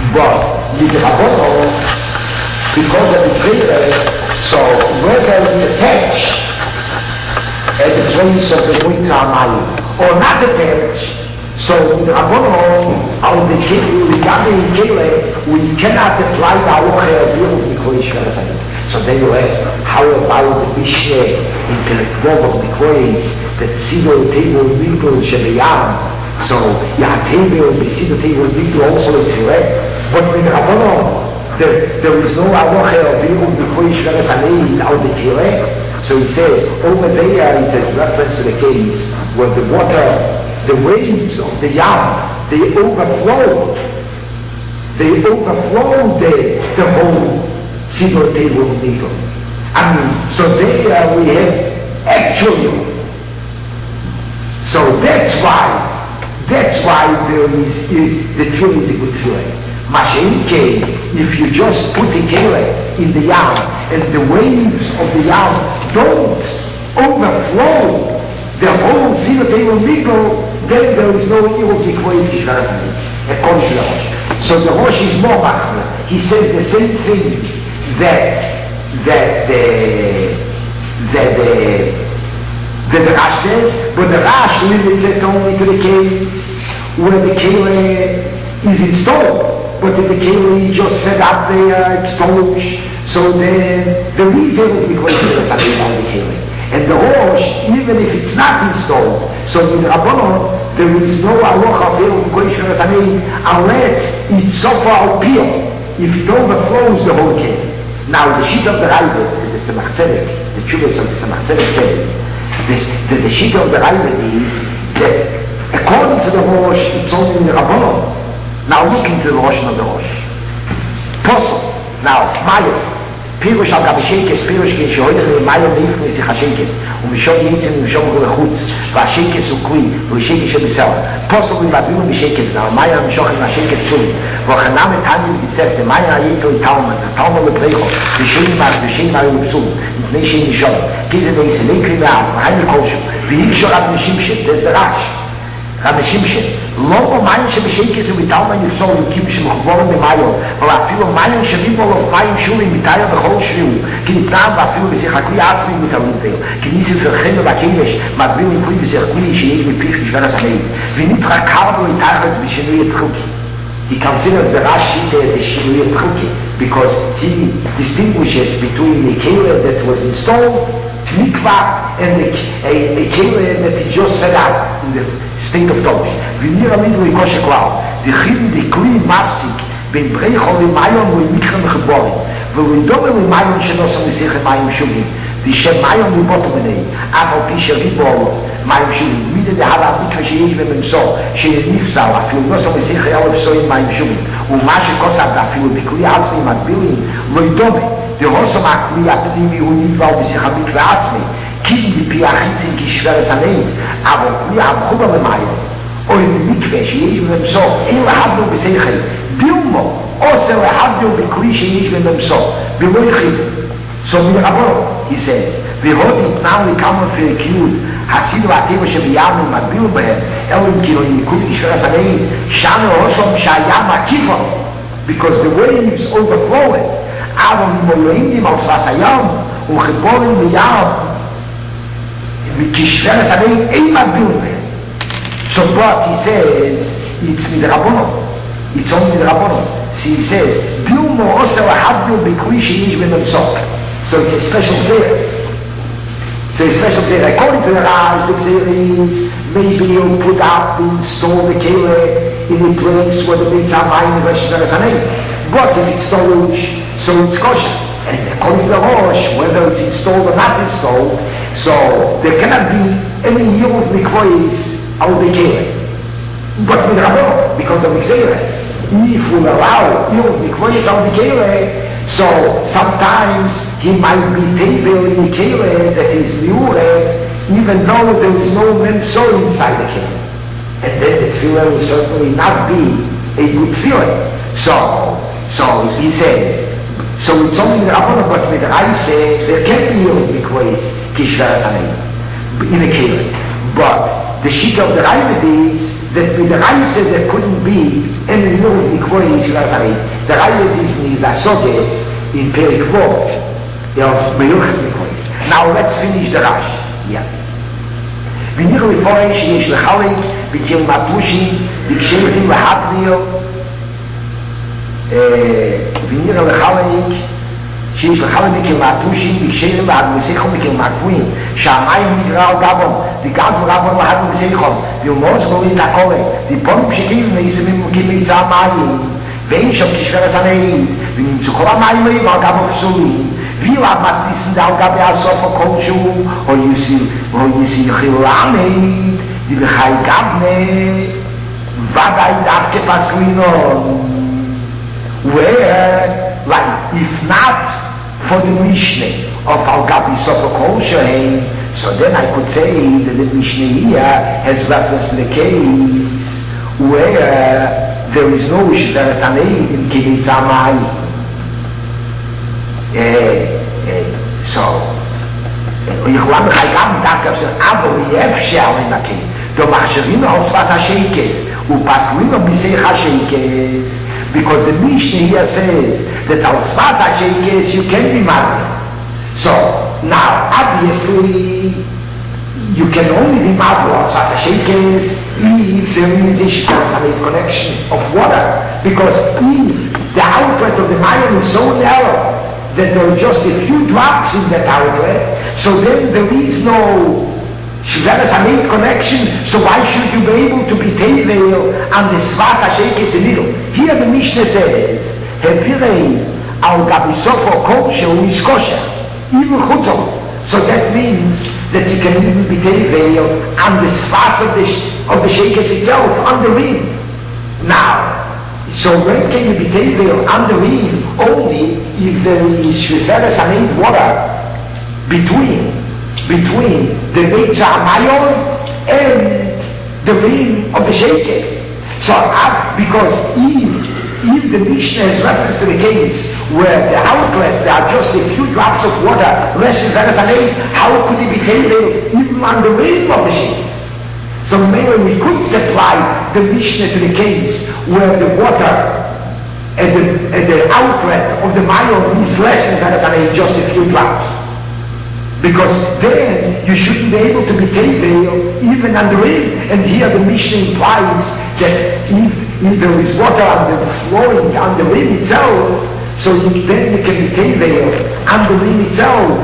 But with the Rabbono, because of the Zera, so whether it's attached at the place of the Moita Amayim, or not attached, so with the Rabbono, on the Kele, we cannot apply the Halacha of Mikvah Yishver. So then you ask, how about the Mishnah in Perek of Mikvahs, that Sidor Table Mikvah Shebeyam? So Yahatebe and Besido Table Mikvah also in Tireh. But with the Rabbono, there is no halacha of Mikvah Yishver Sanei out the Tireh. So he says, over there it has reference to the case where the water, the waves of the Yam, they overflow the whole Sidor Table Mikvah. I mean, so there we have actually. So that's why there is the tefillah is a good tefillah. Mashenke, if you just put a kele in the yam and the waves of the yam don't overflow the whole Sidor Table Mikvah, then there is no evil Mikvah according to the Rosh. So the Rosh is more machmir. He says the same thing that the Rash says, but the Rash limits it only to the case where the kele is installed. But if the keli just set up there, exposed, so then there is able to be questioned as about the keli. And the Rosh, even if it's not installed, so in Rabbanon, there is no halacha of able to question as unless it's so far appeal, if it overflows the whole keli. Now the sheet of the Ravid is the Tzemach Tzedek, the Chuvas of the Tzemach Tzedek says, the sheet of the Ravid is that according to the Rosh, it's only in the Rabbanon. Now look into the Rosh of the Rosh. Posel. Now, Mayo. Pirush al Gabashekes, Pirush Gen Shehoyre, Mayo Neifnis Chashekes, Mishom Yitzin, Mishom Gulechut, Vashekes Ukli, Vashekes Shebisel. Posel in Babilu Mishekes, now Mayo Mishochem Vashekes Zuli, Vochanam Etani Gisef, the Mayo Yitzil Talmud, the Talmud Lebrecho, the Shein Mayo Lipsul, the Neshin Mishom, Gize Deise, Lekri Ve'am, Mahayim Kolshu, V'yishor Ab Nishimshin, there's the Rash. Rabbi Shimshon, לא מים שבשקס וביטל מן יפסולים שמחוברים במיון, אבל אפילו מים שביבול of מים שורים מתאר בכל שביעו, כי נתנם ואפילו בשיחקוי עצמי מתארים פר, כי ניסים פרחם ובקדש, מגביל ניקוי ושיחקוי שיש בפיך בשביל הסנאים, ונתרא קרבו את הארץ בשינוי התחוקי. He considers the Rashi as a shinui tchuki because he distinguishes between the kele that was installed, mikvah, and a kele that he just set up in the state of Tosh. V'nira midu ikoshe klau. V'chim v'kli mafsik ben breichol v'mayon v'mikhem v'cheborim v'ridome v'mayon shenosam v'sichem mayim shumim v'shem mayon v'botom v'nei amal pisha v'bolo mayim shumim mida dehava mikve sheyesh v'memso sheyenifsal afilu nosam v'sichem elef soyin mayim shumim ומה שכוסת אפילו בכלי עצמי מקבילים לא ידומה דהוסם הכלי הפנימי הוא נדבר בשיחה מקווה עצמי כי מפי החיצים כשבר הסנאים אבל כלי המחובר למים או למקווה שיש בממסור אין להבנו בשכל דילמו עושה להבנו בכלי שיש בממסור ולא יחיד so מרבו he says והוד יתנם לכמה פרקיות הסידו הטבע שביארנו מקבילו בהם אלו אם כאילו ניקוד כשבר הסנאים שנו הוסם שהיה מקיפו because the waves overflowing אבל מולאים על ספס הים וחיבורים לים וכשבר הסנאים אין מקבילו בהם so but he says it's מדרבונו it's only מדרבונו so he says דילמו עושה להבנו בכלי שיש בממסור so it's a special zera. So a special zera. According to the Raj, the zera is maybe you put out, install the kele in a place where the mitzvah mayim is Veshiver Sanei. But if it's storage, so it's kosher. And according to the Rosh, whether it's installed or not installed, so there cannot be any year of mikvois out the kele. But with Rabbo, because of the zera, if we allow year of mikvois out the kele, so sometimes he might be table in the kele that is miure, even though there is no memso inside the kele. And then the tefillah will certainly not be a good tefillah. So he says, so it's only the Rabbanah, but with I say there can be mikvahs kishvar sanei in a kele. But the sheet of the Raivet is that with the Raisa there couldn't be any little mikvois. The Raivet is Asoges in Perik Vov of Meyuchas mikvois. Now let's finish the Rash. Yeah. ונראה לפורש שיש לחלק בקל מטושים בקשרים להטביל ונראה לחלק שיש לחלק בקל מטושים בקשרים להטביל בקל מקבועים שהמים נגרע על גבון וגז ורבון להטביל בסיכון ולמוז גולי את הכולה דיפונים שקים ויסמים כמיצה מים ואין שם כשבר הסנאית ונמצאו כל המים ועל גבון פסולים wie lang was wissen da gab ja so von Kolschu und sie khilame die khai gabne vada idaf ke paslino where like if not for the Mishnah of Al Gabi Sofa Kolschu so then I could say that the Mishnah here has reference to the case where there is no Shver Sanei in Kibbutz Amai. So, ich glaube, ich habe gedacht, aber wie אפשר לנקי, do machshavim hosvas hasheikes, upaslim bisei hasheikes, because the Mishnah here says that hosvas hasheikes you can be married. So, now, obviously, you can only be married hosvas hasheikes if there is a shikar connection of water, because if the outlet of the Mayan is so narrow that there are just a few drops in that outlet, so then there is no Shveres Hamid connection, so why should you be able to be Tevel and the Svas HaSheikes a little? Here the Mishnah says, Hepirei al Gabisofo Kolshu is kosher, even Chutzol. So that means that you can even be Tevel on the Svas of the Sheikes itself, on the rim. Now, so when can you be Tevel on the rim? Only if there is Shveres Hamid water between the Beit Mayon and the rim of the Sheikes. So, because if the Mishnah has reference to the case where the outlet, there are just a few drops of water, less than Shveres, how could it be taken even on the rim of the Sheikes? So maybe we couldn't apply the Mishnah to the case where the water at the outlet of the Mayon is less than Shveres, just a few drops. Because then you shouldn't be able to be Tevel even on the rim. And here the Mishnah implies that if there is water on the flowing on the rim itself, so then you can be Tevel on the rim itself.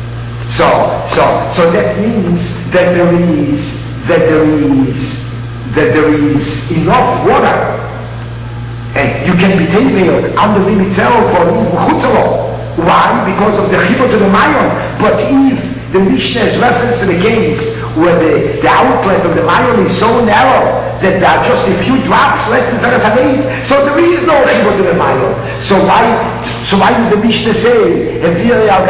So that means that there is enough water, and you can be Tevel on the rim itself or even Chutzalo. Why? Because of the chibur to the Mayon. But if the Mishnah has reference to the case where the outlet of the Mayon is so narrow that there are just a few drops less than Shveres Hamid, so there is no chibur to the Mayon. So why does the Mishnah say there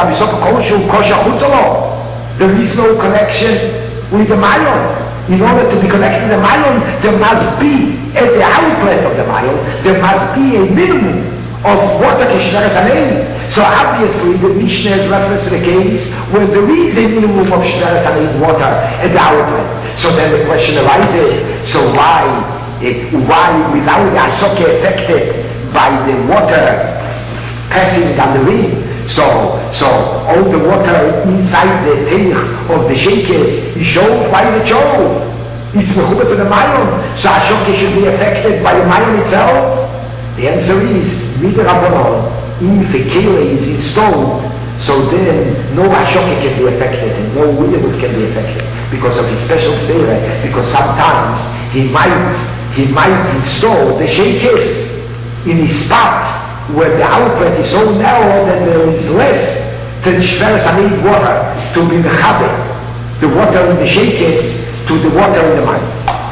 is no connection with the Mayon? In order to be connected to the Mayon, there must be at the outlet of the Mayon, there must be a minimum of water Shveres Hamid. So obviously the Mishnah has reference to the case where there is a minimum of Shveres Hamid water at the outlet. So then the question arises, so why without the Asoke affected by the water passing on the rim, so all the water inside the teich of the Sheikes is shown? Why is it shown? It's mechubat to the Mayon, so Asoke should be affected by the Mayon itself? The answer is Midir Rabbanon. If a kela is installed, so then no Ashoke can be affected and no Williamut can be affected because of his special zera, because sometimes he might install the Sheikes in his spot where the outlet is so narrow that there is less than Shveres Hamid water to be mechaber the water in the Sheikes to the water in the mine.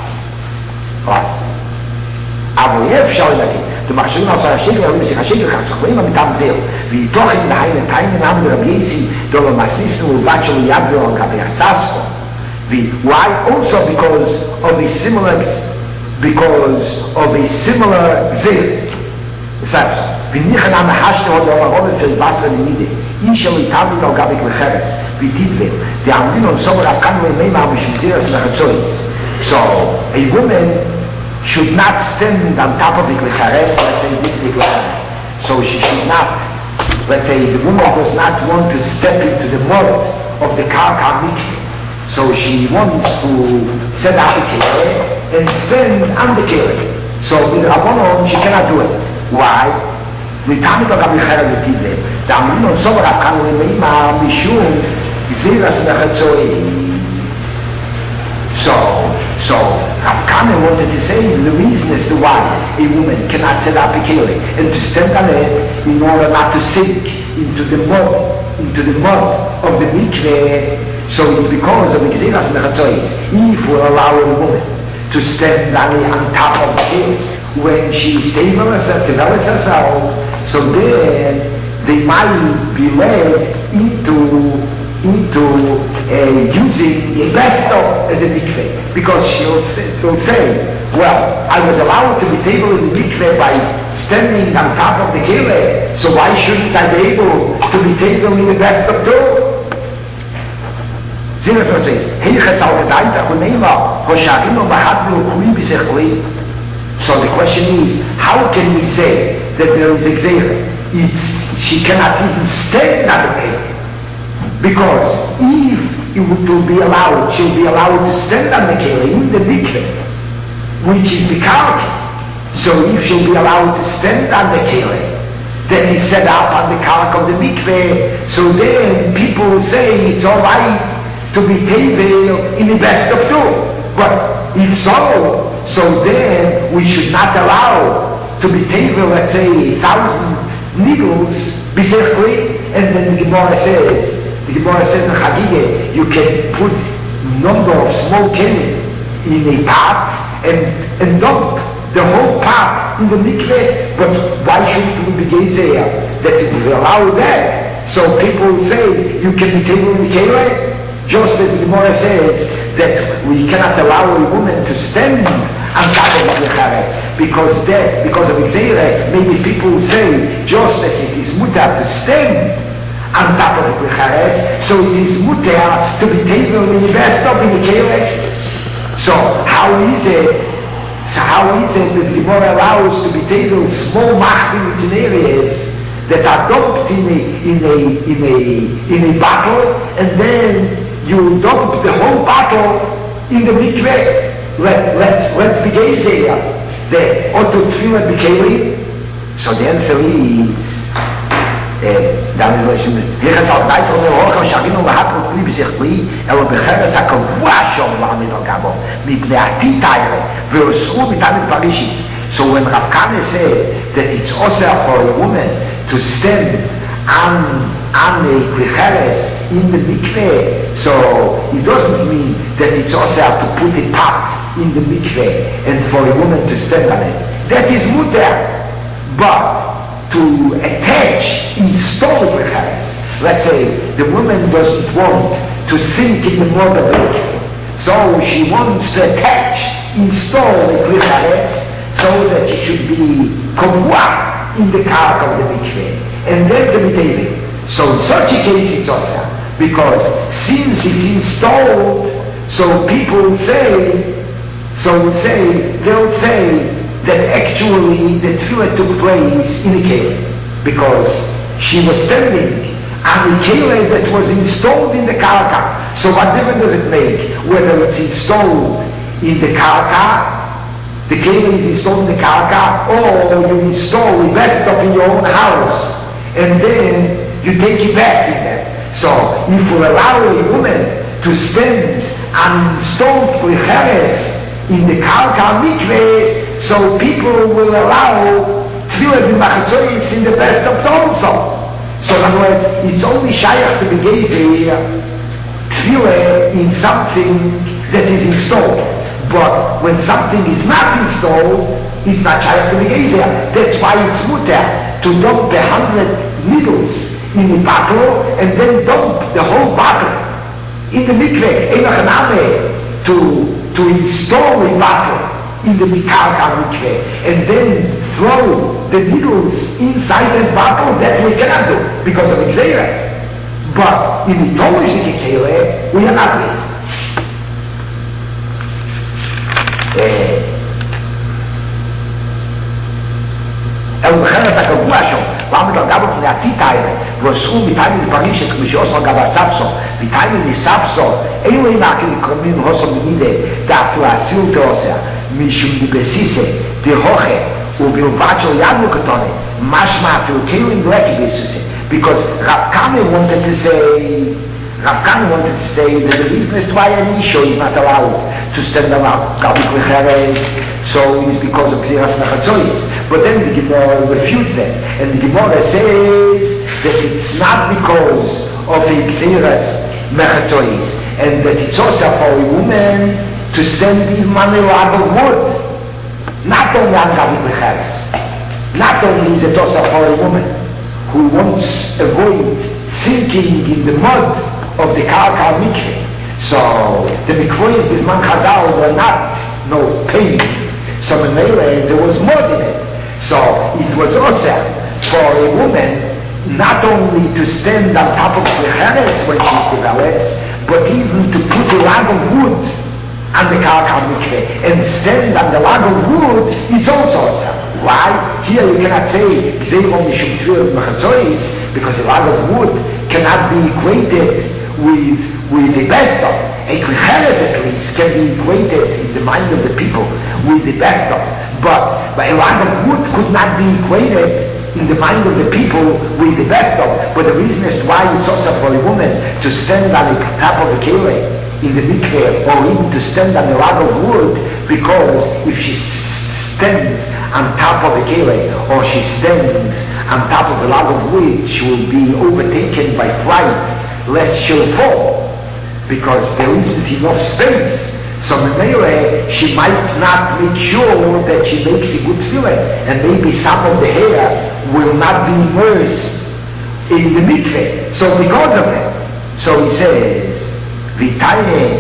Aber אפשר להגיד the Machshirah also Hashem, and we say Hashem, we have to claim him down there. We talk in the time of Rabbi Yesi, though we must listen to Bachel Yabro and Gabi Asasko. Why? Also because of a similar zeal. Besides, we nichan am hashne od olavon fil basar nide. Isha litamid al Gabi Klecheres. We did them. The Amrin on Somer Afkan we meima mishmiziras mechatzois. So a woman should not stand on top of the klichares, let's say this klichares. So she should not, let's say the woman does not want to step into the mud of the karka mikveh. So she wants to set up a kere and stand on the kere. So with Rabbanon she cannot do it. Why? ניתן לו גם לחרב לטיבה. דאמרינו סובר רב כאן למימה משום גזירס מחצוי. So Rav Kana wanted to say the reason as to why a woman cannot set up a keli and to stand on it in order not to sink into the mud of the mikveh. So it's because of the gzeras mechatzois. If we allow a woman to stand on top of the keli when she develops herself, so then they might be led into using a bathtub as a mikveh, because she'll say, well, I was allowed to be table in the mikveh by standing on top of the keli, so why shouldn't I be able to be table in the bathtub too? So the question is, how can we say that there is a gzeira? She cannot even stand on the keli. Because if it will be allowed, she'll be allowed to stand on the keli in the mikveh, which is the karka. So if she'll be allowed to stand on the keli that is set up on the karka of the mikveh, so then people will say it's all right to be table in the bathtub too. But if so then we should not allow to be table, let's say, 1,000 needles, bisechli, and then the Gemara says in Chagige, you can put number of small keli in a pot and dump the whole pot in the mikveh. But why shouldn't we be gezeya that we allow that? So people say you can be table in the keli, just as the Gemara says that we cannot allow a woman to stand on top of the chares because of Xerah. Maybe people will say, just as it is mutar to stand on top of the chares, so it is mutar to be table in the bathtub in the keli. So how is it that the Gemara allows to be table small machmins in areas that are dumped in a bottle, and then you dump the whole bottle in the mikveh? Let's begin here. The Otto Tfilah B'Keli. So the answer is, Hirchas al Dait Omer Hocha Shavinu Lahatro Kli B'Sech Kli Elo B'Cheres HaKavua Shom L'Amid Al Gabo Mipnei Atitayre V'Osru Mitamid Parishis. So when Rav Kana said that it's also for a woman to stand on a klicheres in the mikveh, so it doesn't mean that it's also to put a pot in the mikveh and for a woman to stand on it. That is mutar. But to install klicheres, let's say the woman doesn't want to sink in the mud of the mikveh, so she wants to install the klicheres so that it should be kavua in the karka of the mikveh, and then to be taken. So in such a case it's osar, because since it's installed, so people will say, they'll say that actually the tefillah took place in a keli, because she was standing on a keli that was installed in the karka. So what difference does it make whether it's installed in the karka, the keli is installed in the karka, or you install a bathtub in your own house and then you take it back in that? So if we allow a woman to stand on installed klicheres in the karka mikveh, so people will allow tefillah b'machatzoyis in the bathtub also. So in other words, it's only shayach to be gezer tefillah in something that is installed. But when something is not installed, it's not shayach to be gezer. That's why it's mutar to dump 100 needles in the bottle and then dump the whole bottle in the mikveh. To install a bottle in the karka mikveh and then throw the needles inside that bottle, that we cannot do because of Xerah. But in the Tomish Kekele, we are not this. בחרס הקבוע שם, ועמד על גבו פני הטיטיירה, ועשו מתיימים לפרישת כמו שעושו על גבו הספסו, מתיימים לספסו, אילו אינה כנקרמים הוסו מנידה, דאפו הסיל תעושה, משום דבסיסה, דהוכה, ובלבד של יד מוקטונה, משמע אפילו כאילו לקי ביסוסה, because Rav Kame wanted to say that the reason as to why Elisha is not allowed to stand up Gabik Lecheres, so it is because of Gziras Mechatzois. But then the Gemara refutes that, and the Gemara says that it's not because of Gziras Mechatzois, and that it's also for a woman to stand even on a log of wood, not only on Gabik Lecheres. Not only is it also for a woman who wants to avoid sinking in the mud of the Karka Mikveh. So the Mikvehs Bisman Chazal were not no pain. So in Mele there was mud in it. So it was also for a woman not only to stand on top of the Cheres when she's developed, but even to put a log of wood on the Karka Mikveh and stand on the log of wood, it's also awesome. Why? Here you cannot say Gzeiro Mishum Tvir Mechatzois, because a log of wood cannot be equated with the Bethel. A Klicheres at least can be equated in the mind of the people with the Bethel. But a log of wood could not be equated in the mind of the people with the Bethel. But the reason is why it's also for a woman to stand on the top of a kele in the mikveh, or even to stand on a log of wood, because if she stands on top of a kele, or she stands on top of a log of wood, she will be overtaken by fright, lest she'll fall, because there isn't enough space. So Memele, she might not make sure that she makes a good fillet, and maybe some of the hair will not be immersed in the mikveh. So because of that, so he says, Vitaine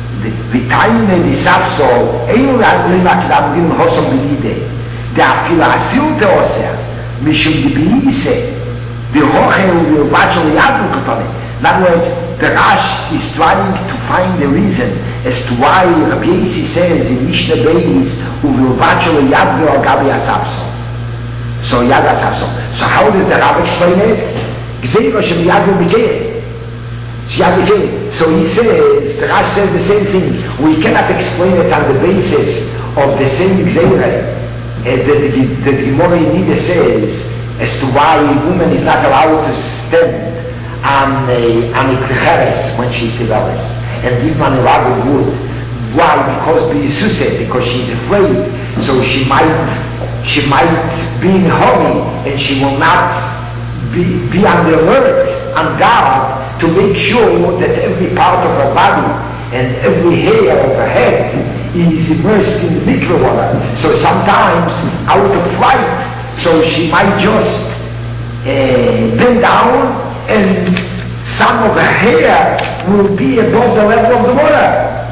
disapso, einu lima k'damrim hosom b'nide, de'afila asil te'osea, mishum dibiise, v'hoche u'v'vachol yadnu k'tone. In other words, the Rash is trying to find the reason as to why Rabbi Yossi says in Mishnah Beis, u'v'vachol yadnu al-gabi asapso. So yad asapso. So how does the Rav explain it? Gzeiro shem yadnu b'keir. So he says, the Rash says the same thing. We cannot explain it on the basis of the same Gzeira that the Gemara in Nida says as to why a woman is not allowed to stand on a Klicheres when she's developed and even on a log of wood. Why? Because she's afraid. So she might be in a hurry and she will not be on the alert, on guard, to make sure that every part of her body and every hair of her head is immersed in the mikveh water. So sometimes, out of fright, so she might just bend down and some of her hair will be above the level of the water.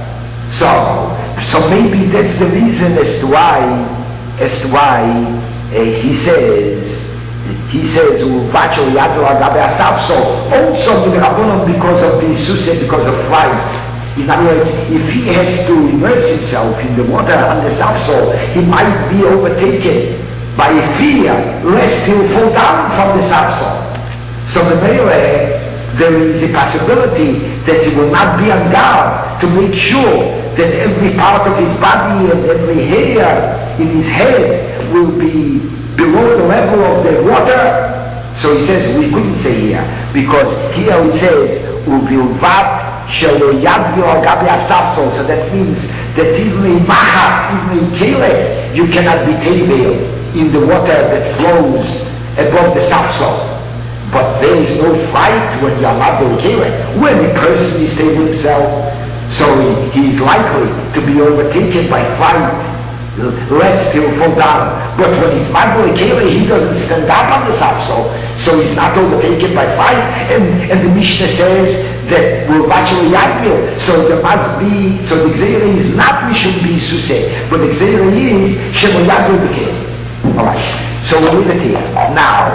So maybe that's the reason as to why he says Vachol Yadro Agabe Asaf, so also with Rabbanon because of the Susa, because of fright. In other words, if he has to immerse himself in the water on the Safso, he might be overtaken by fear lest he'll fall down from the Safso. So there is a possibility that he will not be on guard to make sure that every part of his body and every hair in his head will be below the level of the water. So he says, we couldn't say here, because here it says, Ubilvat shelo yadvi al gabi afsafsol, so that means that even a machat, even a kele, you cannot be tevel in the water that flows above the safsol. But there is no fight when you are not the kele. When a person is stable himself, so he is likely to be overtaken by fright, lest he'll fall down. But when he's Magdalene Kele, he doesn't stand up on the Safsol, so he's not overtaken by fight. And the Mishnah says that we'll actually Yadmil. So there must be, so the Gzeira is not Mishum B'Yisuse, but the Gzeira is Shemo Yadmil B'Kele. Alright, so we'll leave it here. Now,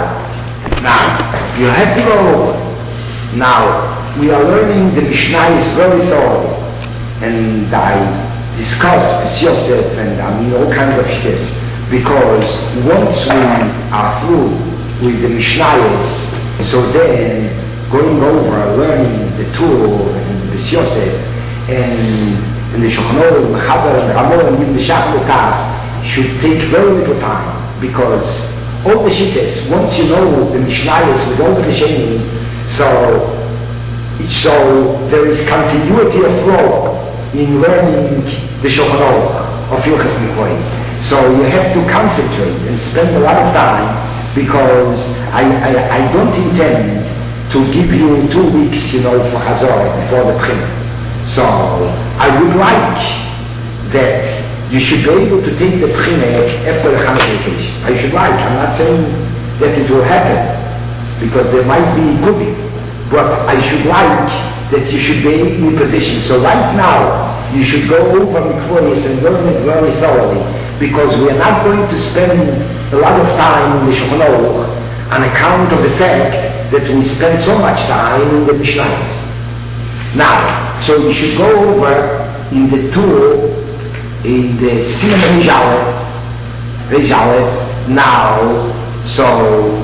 you have to go. Now, we are learning the Mishnah is very thorough, and discuss with Yosef and all kinds of shit, because once we are through with the Mishnayos, so then going over, learning the Torah and the Yosef and the Shulchan Aruch, the Mechaber and the Ramah and even the Shachar should take very little time, because all the shittas, once you know the Mishnayos with all the Shenim, so there is continuity of flow in learning the Shulchan Aruch of Hilchos Mikvos. So you have to concentrate and spend a lot of time, because I don't intend to give you 2 weeks, for Hazor before the Prim. So I would like that you should be able to take the Prim after the Chanukah vacation. I should like. I'm not saying that it will happen, because there might be good, but I should like that you should be in position. So right now, you should go over Mikvos and learn it very thoroughly, because we are not going to spend a lot of time in the Shulchan Aruch on account of the fact that we spend so much time in the Mishnayos. Now, so you should go over in the tour, in the Siman Rejalet, now, so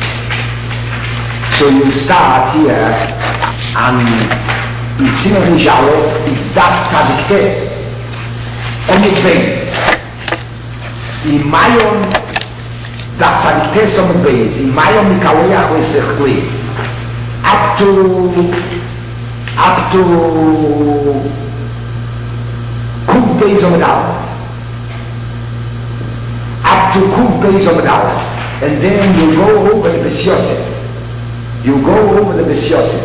you start here on in Siman Rejalet, it's Daf Tzadik Tes, Omid Beis. In Mayon, Daf Tzadik Tes Omid Beis, in Mayon Mikaleach Lesechli, up to Kuf Beis Omid Aleph. Up to Kuf Beis Omid Aleph. And then you go over the Bes Yosef. You go over the Bes Yosef.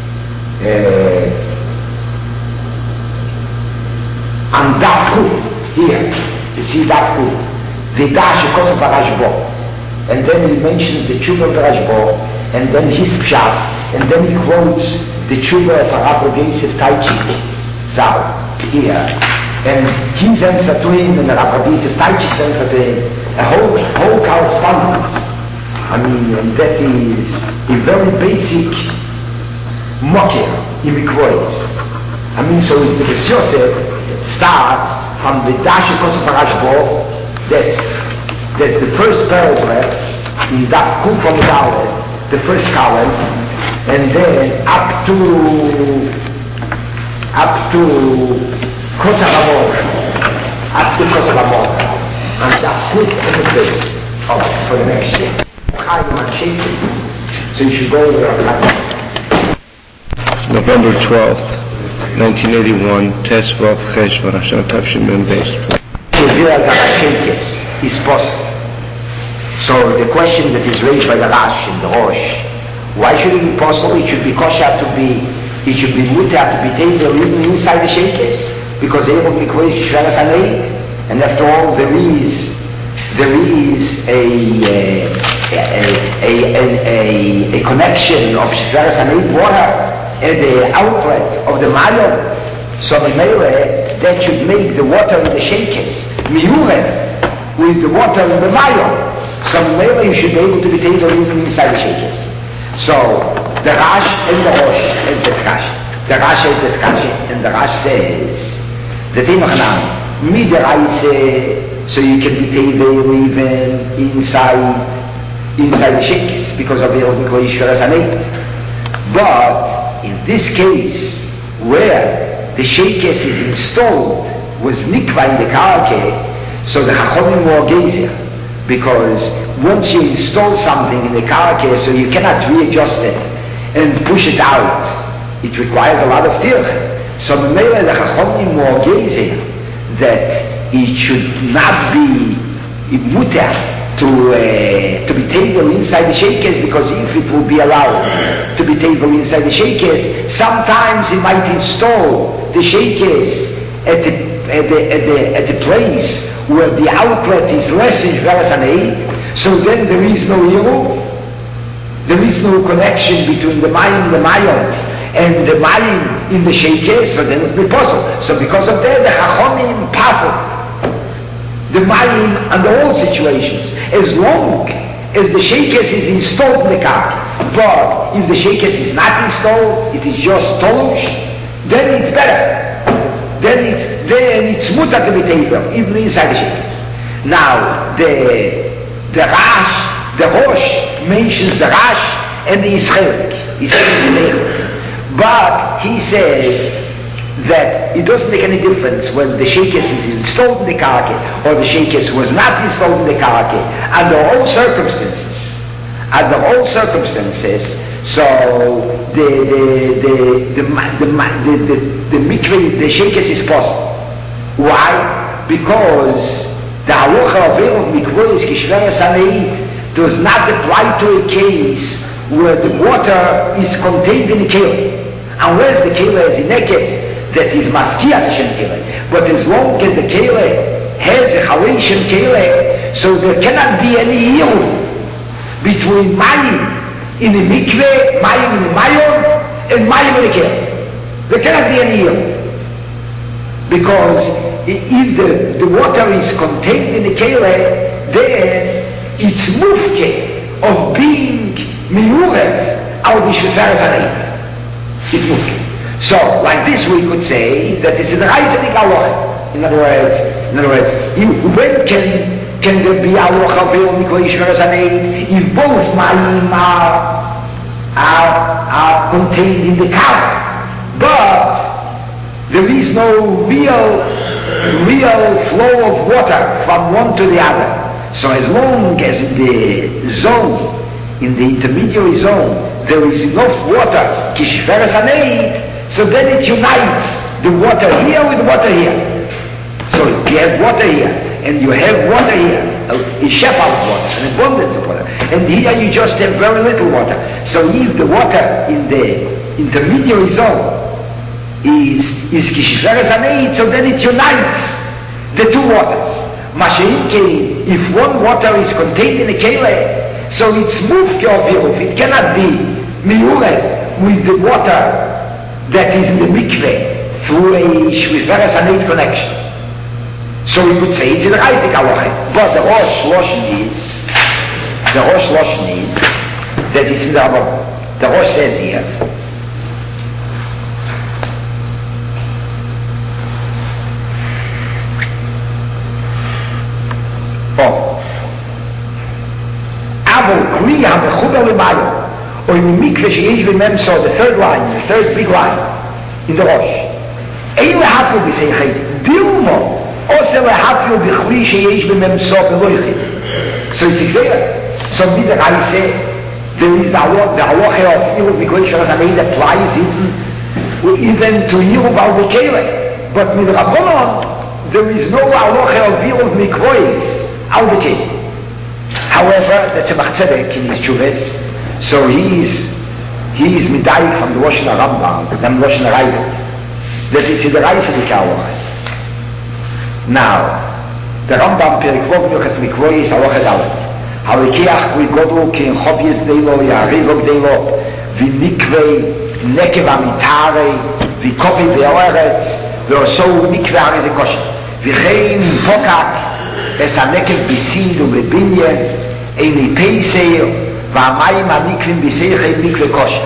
And Daf Kuf, here, you see Daf Kuf, the Dash Kosev Rashbo, and then he mentions the Tshuva of Rashbo, and then his Pshat, and then he quotes the Tshuva of Rabbi Yosef Taichik, Zal, here, and his answer to him, and Rabbi Yosef Taichik's answer to him, a whole correspondence. And that is a very basic mokir in Mikvos. So it's the Bes Yosef starts from the Dash Kosev Rashbo. That's the first paragraph in Daf Kuf from Dalet, the first column, and then up to Kosev Hamor, and Daf Kuf on the base for the next year. So you should go over November 12th, 1981, Tesvav Cheshvan, Hashem Tavshim Ben Beis. Is possible. So the question that is raised by the Rash and the Rosh, why should it be possible? It should be kosher to be, it should be mutar to be taken even inside the shekes, because they will be quoted Shveras Haneit, and after all there is a connection of Shveras Haneit water at the outlet of the Mayon. So that should make the water in the shekes miured with the water in the Mayon. So you should be able to be taken even inside the shekes. So the Rash and the Rosh has the Tkash. The Rash has the Tkash, and the Rash says that so you can be taken even inside the shekes because of the Mikvos Shveras Haneit. But in this case, where the shekes is installed, was nikva in the karke, so the chachomim were gezer, because once you install something in the karke, so you cannot readjust it and push it out. It requires a lot of tirch. So the chachomim were gezer that it should not be mutar to be tabled inside the shekes, because if it would be allowed to be tabled inside the shekes, sometimes it might install the shekes at the place where the outlet is less in Shveras Haneit, so then there is no Yeru, there is no connection between the Mayon and the Mayim in the shekes, so then it would be possible. So because of that, the Chachomim puzzled the Mayim under all situations, as long as the shekes is installed in the car. But if the shekes is not installed, it is just tolush, then it's better. then it's mutter to be table, even inside the shekes. Now, the Rosh mentions the Rash and the Yisraelik. He says it's Neichel. But he says that it doesn't make any difference when the shekes is installed in the karke or the shekes was not installed in the karke under all circumstances. So the mikveh, the shekes is possible. Why? Because the halacha of mikveh is kishveres haneit does not apply to a case where the water is contained in the keli. And whereas the keli is in neked, that is mafkia l'shem keli. But as long as the keli has a halation keli, so there cannot be any yield between mayim in the mikveh, mayim in the mayon, and mayim in the keli. There cannot be any yield. Because if the water is contained in the keli, then it's mufke of being miyurev al b'shveres haneit. It's mufke. So, like this we could say that it's a reisenik aloha. In other words, when can there be aloha ve'o mikveh shveres haneit if both mayim are contained in the kava, but there is no real flow of water from one to the other. So as long as in the zone, in the intermediary zone, there is enough water, kishveres haneit, so then it unites the water here with the water here. So you have water here, and you have water here, a shepherd of water, an abundance of water. And here you just have very little water. So if the water in the intermediary zone is kishveres haneit, so then it unites the two waters. Masha'inke, if one water is contained in a kele, so it's mufke of Yeruf. It cannot be miyured with the water that is in the mikveh through a shviveres haneit connection. So we could say it's in the Reisnik halacha. But the Rosh Loshen is that it's in the Rambam. The Rosh says here, or in the mikveh sheyesh b'memso, the third line, the third big line in the Rosh. Ein lehatru b'seichei dilmo ose lehatru b'chli sheyesh b'memso b'loichim. So it's exactly. So neither I say there is the halacha of Yerub mikveh shveres haneit applies even to Yerub al b'kele. But with Rabbanon there is no halacha of Yerub mikveh al b'kele. However, that's a machzedek in his Chuvas. So he is medayik from the Loshen Rambam, then Loshen Raivet, that it's in the Reisenik halacha. Now, the Rambam perikvog milchas mikveh is halacha dalet. Halikiach v'godol ki in chobyes deilo ya'arivog deilo v'mikveh nekev amitare v'kopi v'oretz v'oso mikveh arize kosher v'chein pokak es hanekev b'sid u'b'binyen eini peiseir והמים המקרים בסייכי מקווה כושר.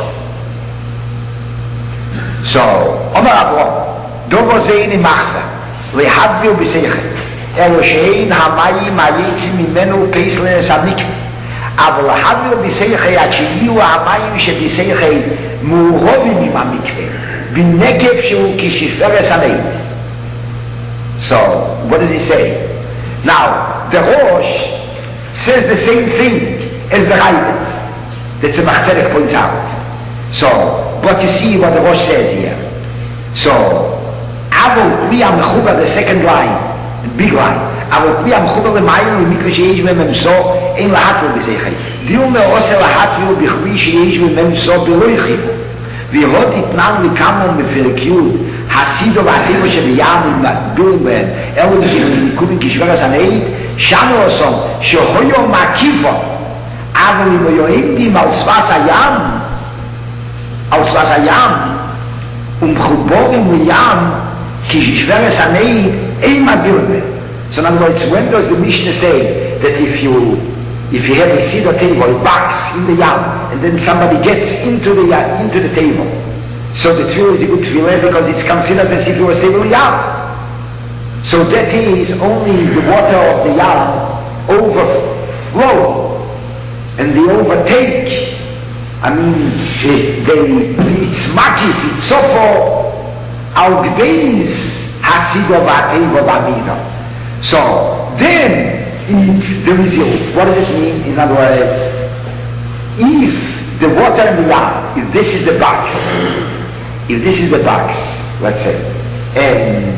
So, אומר אברהם, דובו זה איני מחווה, להדביו בסייכי, אלו שאין המים היצים ממנו פייסלנס המקווה, אבל להדביו בסייכי עד שיהיו המים שבסייכי מעורבים עם המקווה, בנקב שהוא כשפרס הנאית. So, what does he say? Now, the Rosh says the same thing as the Raivet. That's the Machzedek points out. So, but you see what the Rosh says here. So, Avol Kli HaMechuba, the second line, the big line, Avol Kli HaMechuba L'mayim L'mikveh sheyesh b'memso ein lahatru b'seichei. Dilme ose lahatru b'chli sheyesh b'memso b'loichim. V'hod itnan l'kamon בפרק י' הסידו והטבע שבים ומטבילים בהם, אלו נקובים כשפרס הנאית, שנו עושים שהויו מקיפו, אבל אם היו עמדים על שפת הים, ומחוברים לים, כשפרס הנאית, אין מטבילים בהם. So in other words, when does the Mishnah say that if you have a cedar table, a box in the yam, and then somebody gets into the table, So the tefillah is a good tefillah because it's considered as if it was stable yam. So that is only the water of the yam overflow and they overtake. I mean, it's makif, it's sofo al gdeis hasido v'ateiva v'amina. So then there is what does it mean? In other words, if the water in the yam, if this is the box, let's say, and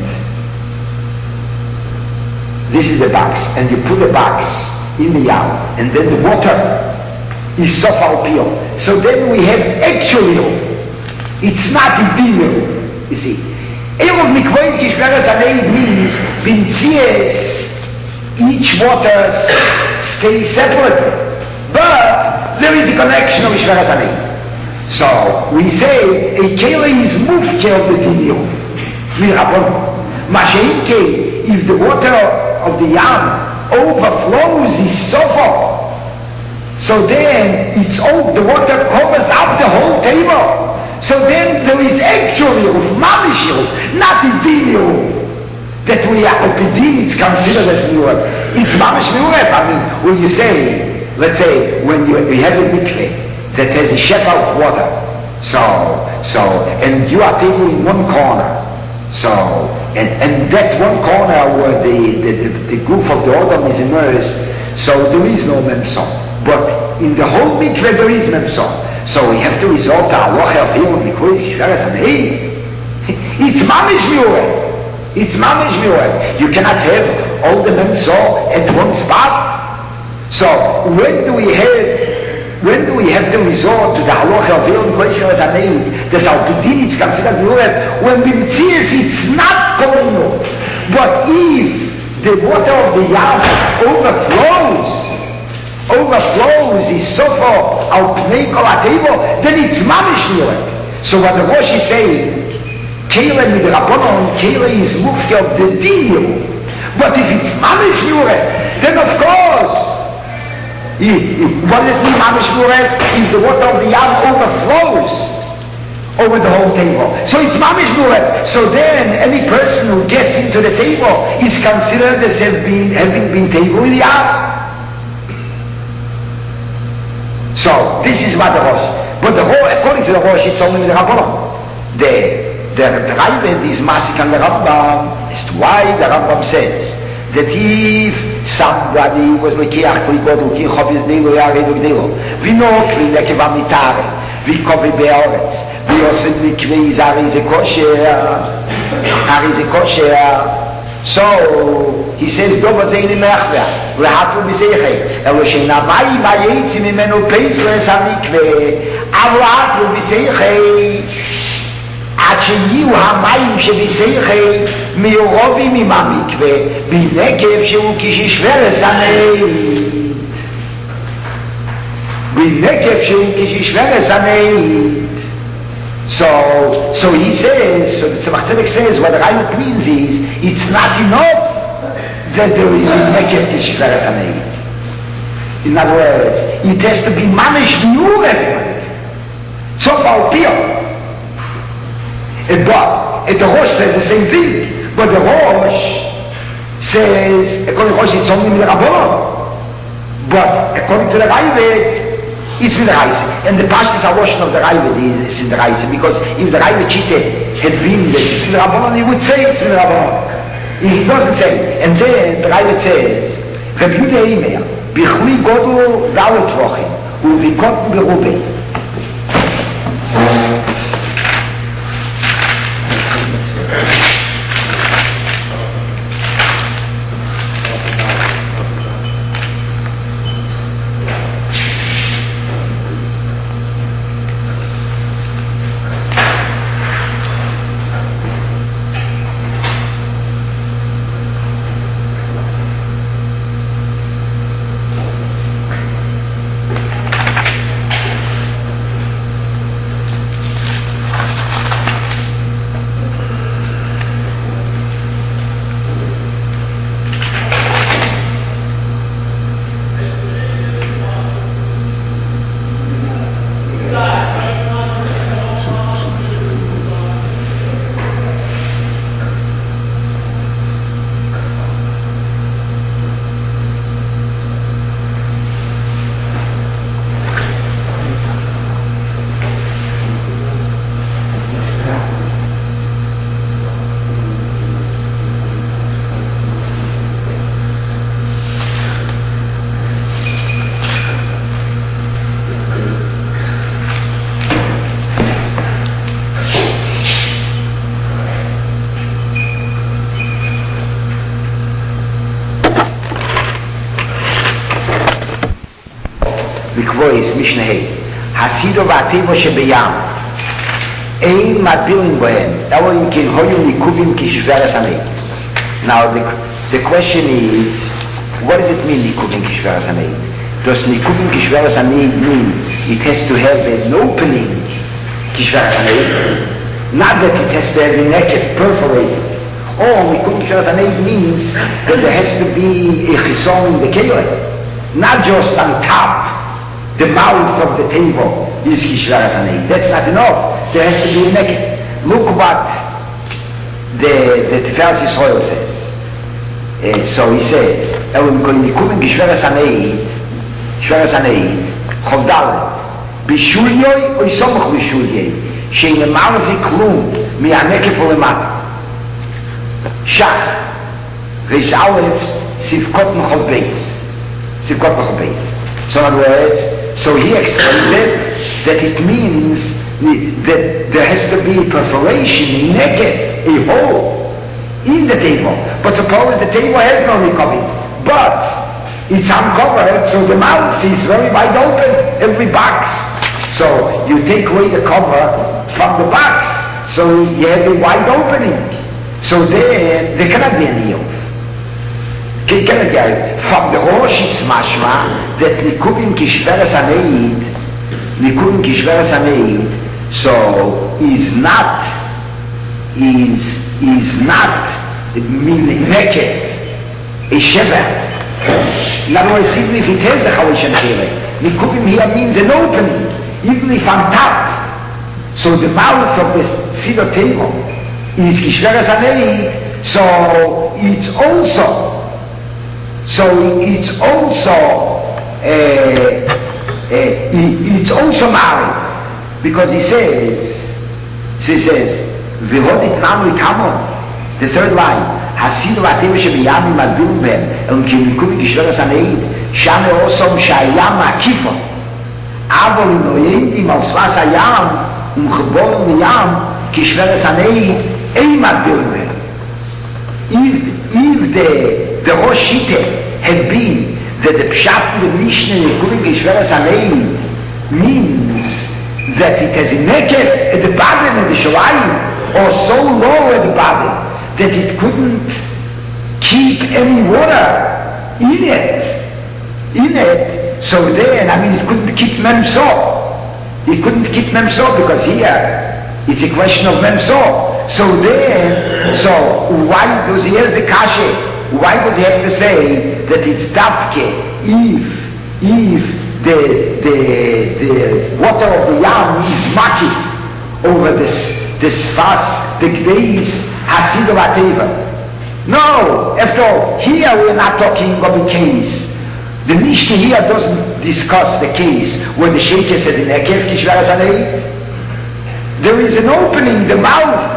this is the box, and you put the box in the yam, and then the water is sof al pio. So then we have actually, it's not ideal, you see. Erov mikvois gishveres anei means bimtzies, each water stays separated, but there is a connection of gishveres anei. So we say a kele is mufke of the dinyo, mirabon. Masheinke, if the water of the yam overflows, is sofo. So then the water covers up the whole table. So then there is actually mamishu, not idilio, that we are opidin, it's considered as miureb. It's mamish miureb. I mean, when you say, let's say, when you have a mikveh that has a shekel of water, and you are taking in one corner, and that one corner where the goof of the Odom is immersed, so there is no memson. But in the whole mikveh there is memson. So we have to resort to halacha of Yom Mikveh Gishveres Anei. It's mamish miureb. It's mamish miureb. You cannot have all the memson at one spot. So when do we have to resort to the halacha of Yom Mikveh Gishveres Anei that al pidin is considered miureb? When bimtzias it's not going on. But if the water of the yam overflows is sofo al pnei kol ateivo, then it's mamish miureb. So what the Rosh is saying, kele midrabanon, kele is mufke of the dinyo. But if it's mamish miureb, then of course, what does it mean mamish miureb? If the water of the yam overflows over the whole table, so it's mamish miureb. So then any person who gets into the table is considered as having been table in the yam. So this is what the Rosh. But according to the Rosh, it's only the Rabbanon. The Rambam is masik on the Rambam as to why the Rambam says that if somebody was lekiach kligodl ki chovis delo yaredu gdelo v'nokli lekeva mitare v'kovi be'oretz v'yosem mikvei arize kosher. So he says, "Dova zeini mechva lehafu b'seichei elo sheina mayim hayetzi mimenu peisles hamikve av lehafu b'seichei ad sheyiu hamayim sheb'seichei miurovim im hamikve b'nekev shehu kishishveres haneit." So he says, so the Tzemach Tzedek says, what the Rambam means is, it's not enough that there is a Nekev Kishveres Haneit. In other words, it has to be mamish miureb. So Baal Piyah. But the Rosh says the same thing. But the Rosh says, according to the Rosh, it's only Rabbanon. But according to the Rambam, it's in the Reise. And the Pashtus Aloshon of the Raivad is in the Reise, because if the Raivad Chite had been that it's in the Rabbanon, he would say it's in the Rabbanon. He doesn't say. And then the Raivad says, Reb Yehuda Eimer, Bichli Godel Dalet Vochim, Uvikot Berubei. boys, Mishnah Hey. Hasido v'ateva shebayam. Ein matbilim bohem. Elo im kin hoyu nikubim kishveres hanei. Now the question is, what does it mean nikubim kishveres hanei? Does nikubim kishveres hanei mean it has to have an opening kishveres hanei? Not that it has to have a naked perforated. Or nikubim kishveres hanei means that there has to be a chison in the kele. Not just on top, the mouth of the table is kishveres hanei. That's not enough. There has to be a naked. Look what the Tiferes Yisrael says. So he says, Elohim koyin nikumin kishveres hanei, chovdalet, bishulyoi o yisomach bishulyoi, she'nemar zi klum mi'anekef u'lemata. Shach, Reish Aleph, Sivkot Mechol Beis. Sivkot Mechol Beis. So in other words, so he explains it, that it means that there has to be a perforation, naked, a hole in the table. But suppose the table has no recovery, but it's uncovered, so the mouth is very wide open, every box. So you take away the cover from the box, so you have a wide opening. So there cannot be any of. From the Rosh it's mashma that Nikubim Kishveres Haneid, so is not naked, a shever. In other words, even if it has a Chalishan Kere, Nikubim here means an opening, even if on top. So the mouth of the cedar table is Kishveres Haneid, so it's married, because he says, V'hodit namri kamon, the third line, Hasidu v'ateva shebiyamim adbilum behem, elum ki nikubim kishveres haneid, shame osom shayam akifa, avol inoyendim al svas hayam, umcheborim liyam, kishveres haneid, ein adbilum behem. If the Rosh Shita had been that the Pshat in the Mishnah Nikubim Kishveres Haneid means that it has a naked at the bottom of the Shalayim, or so low at the bottom that it couldn't keep any water in it. So then, it couldn't keep Memso. It couldn't keep Memso because here it's a question of Memso. So why does he ask the kashe? Why does he have to say that it's dafke if the water of the yam is maki over this fast, the days hasidu v'ateva? No, after all, here we're not talking of a case. The Mishnah here doesn't discuss the case where the sheikh said in Ekef Kishveres Haneid. There is an opening, the mouth,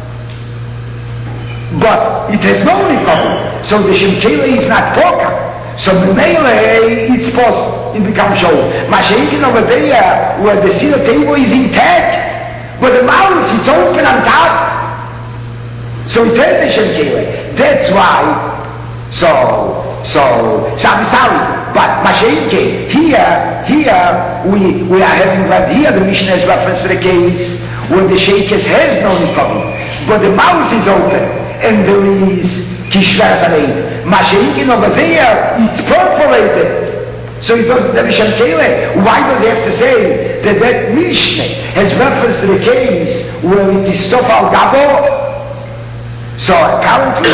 but it has no recovery. So the Shemkele is not broken. So the Mele, it's post, it becomes show. Mashenkin over there, where the cedar table is intact, but the mouth, it's open on top. So it has the Shemkele. That's why, sorry, but Mashenkin, here, we are having right here, the Mishnah has reference to the case where the Sheikhs has no recovery, but the mouth is open. And there is Kishveres Haneid. Mashenkin over there, it's perforated. So it doesn't have a Shankele. Why does he have to say that Mishnah has reference to the case where it is Sof al Gabo? So apparently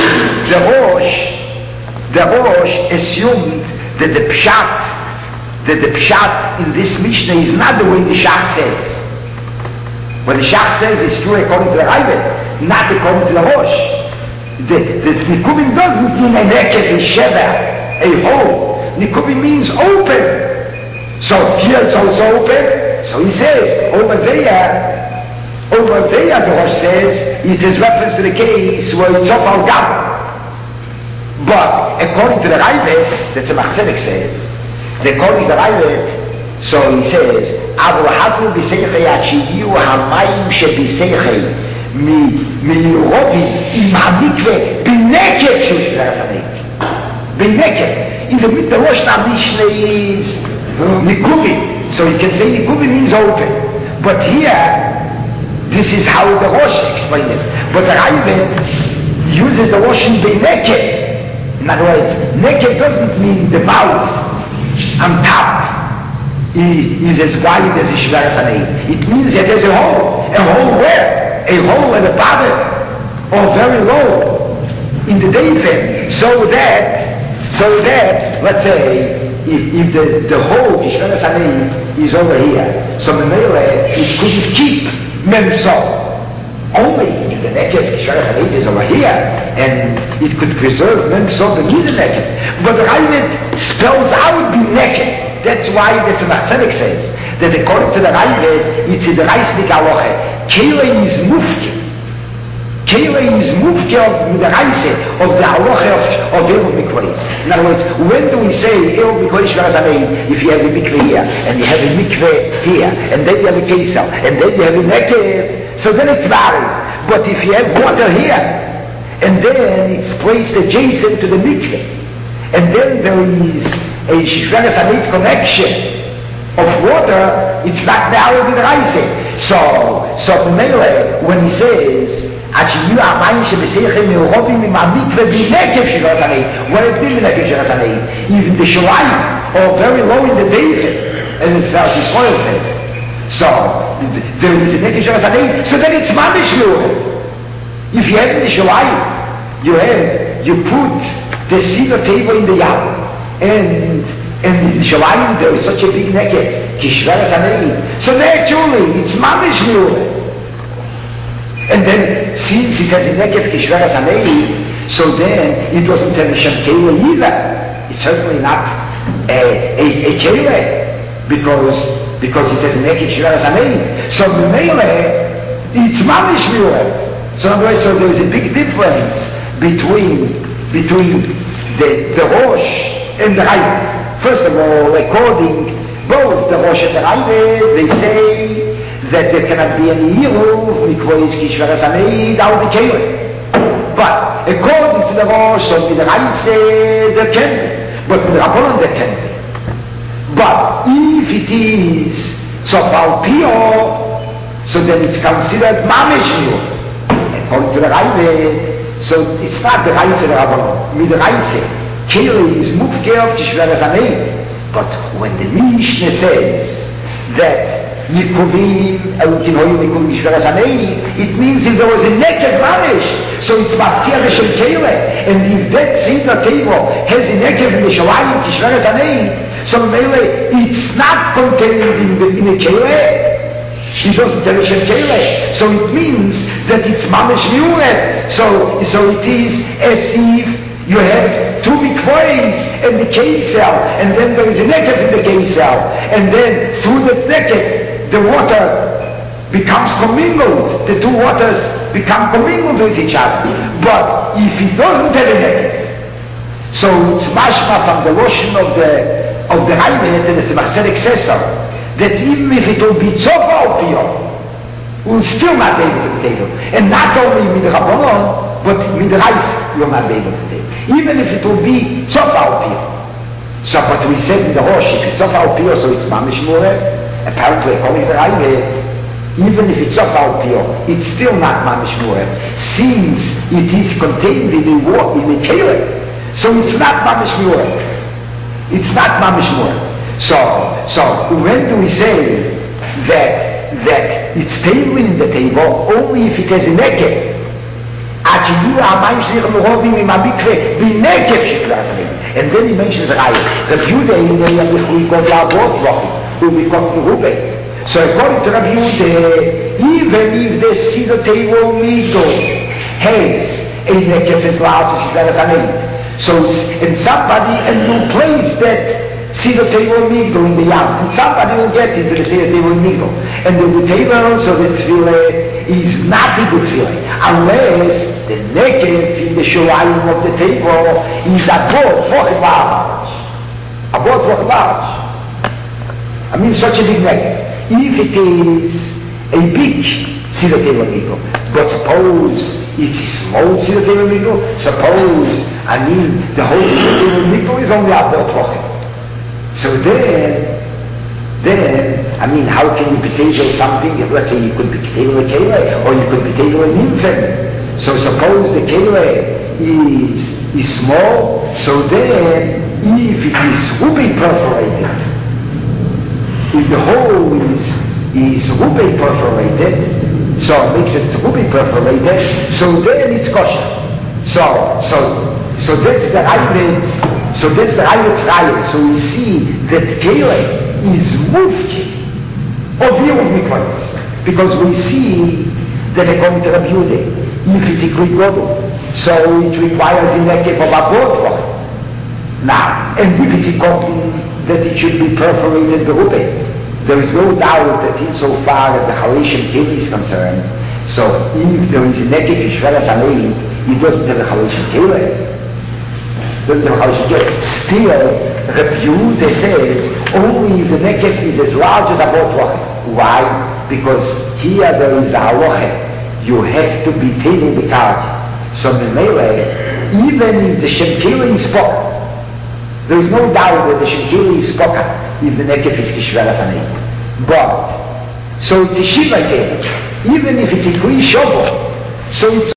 the Rosh assumed that the Pshat in this Mishnah is not the way the Shach says. What the Shach says is true according to the Ravid, not according to the Rosh. The Nikubim doesn't mean a naked, a shever, a hole. Nikubim means open. So here it's also open. So he says, over there the Rosh says, it is reference to the case where it's off al gab. But according to the Ravid, that's what Machzedek says, according to the Ravid, so he says, Avu hatu b'seichei achiyu hamayim sheb'seichei מירובי עם המקווה בנקב של Kishveres Haneid. בנקב. In the Rosh Mishnah is Nikubi. So you can say Nikubi means open. But here, this is how the Rosh explained it. But the Ravid uses the Rosh in naked. In other words, naked doesn't mean the mouth on top is as wide as Ishvaras Hanei. It means that there's a hole where? A hole at the bottom, or very low in the David, so that, let's say, if the whole Ishvaras Hanei is over here, so the Mele, it couldn't keep Memso. Only if the naked Ishvaras Hanei is over here, and it could preserve Memso beneath the naked. But the Ravid spells out be naked. That's why the Tzemach Tzedek says that according to the Ravid, it's in the Reisnik Aloche. Kele is mufke. Kele is mufke of the Reise of the Aloche of Eruv Mikvahs. In other words, when do we say Eruv Mikvah Ishvaras Hanei? If you have a mikveh here, and you have a mikveh here, and then you have a kesel, and then you have a neked, so then it's valid. But if you have water here, and then it's placed adjacent to the mikveh, and then there is a Ishvaras Hanei connection of water, it's not valid with the Reise. So Mele, when he says, what it means even the Shalayim, or very low in the David, as the Pharisee Soil says. So there is a Nekeh Ishvaras Hanei, so then it's Mamish Mu'eh. If you have the Shalayim, you put the cedar table in the Yam, and in the Shalayim there is such a big Nekeh Ishvaras Hanei. So naturally it's Mamish Mu'eh. And then, since it has a Nekeh Ishvaras Hanei, so then it doesn't have a Shem Kele either. It's certainly not a Kele, because it has a Nekeh Ishvaras Hanei. So the Mele, it's Mamish Mu'eh. So in other words, so there is a big difference between the Rosh and the Ravid. First of all, according both the Rosh and the Ravid, they say that there cannot be any Yeruv, Mikvois Ishvaras Hanei, without the Kele. But according to the Rosh and the Reise, there can be. But with the Rabbanon there can be. But if it is Sofal Pio, so then it's considered Mamish Yeruv. According to the Ravid, so it's not the Reise the Rabbanon. With the Reise, Kele is Mufke of Ishvaras Hanei. But when the Mishnah says that Nikuvim, Elukinoyu Nikuvim Ishvaras Hanei, it means if there was a naked Mamish, so it's Mafkia V'Shem Kele, and if that Seder table has a naked in the Shalayim Ishvaras Hanei, so Mele, it's not contained in a Kele, it doesn't have a Shem Kele, so it means that it's Mamish Mi'uleh, so it is as if you have two mikvois and the kesel, and then there is a neked in the kesel, and then through the neked, the water becomes commingled. The two waters become commingled with each other. But if it doesn't have a neked, so it's mashma from the lotion of the Ravid, and the Tzemach Tzedek says so, that even if it will be tzofal piyah, we'll still not be able to the table. And not only with the Rabbanon, but with the Reise, you'll not be able to the table. Even if it will be Tzofal Piyah. So, but we said in the Rosh, if it's Tzofal Piyah, so it's Mamish Mu'eh. Apparently, according to the Ravid, even if it's Tzofal Piyah, it's still not Mamish Mu'eh, since it is contained in the Kele. So it's not Mamish Mu'eh. It's not Mamish Mu'eh. So when do we say that it's tabling in the table only if it has a neked? And then he mentions Raya. Rabbi Yehuda, so according to Rabbi Yehuda, even if the cedar table Migdol has a neked as large as Ishvaras Hanei, so and somebody will place that cedar table Migdol in the Yam, and somebody will get into the cedar table Migdol, and the table, so the tefillah is not a good tefillah, unless the neked in the Shalayim of the table is above Vochim large. Above Vochim large. I mean such a big neked. If it is a big cedar table Migdol, but suppose it is small cedar table Migdol, suppose, the whole cedar table Migdol is only above Vochim. So then then, how can you potato something? Let's say you could potato a kele, or you could potato an infant. So suppose the kele is small, so then if it is ruby perforated, if the hole is ruby perforated, so it makes it ruby perforated, so then it's kosher. So that's the Raivetz, Raya. So we see that kele is mufki of Yom Mikvahs, because we see that according to Rabbi Yehuda, if it's a Greek Godel, so it requires a nekef of abotva. Now, and if it's a cotton, that it should be perforated berube. There is no doubt that insofar as the Halashim Keli is concerned, so if there is a nekef Yishveras Alein, it doesn't have a Halashim Keli. Still, Rabbi Yehuda says only if the nekef is as large as a botwa. Why? Because here there is a halacha. You have to be taking the card. So Memele, even if the Shemkeli is spoken, there is no doubt that the Shemkeli is spoken if the nekef is kishveras anei. But so it's a shiva keli, even if it's a kli shobo, so it's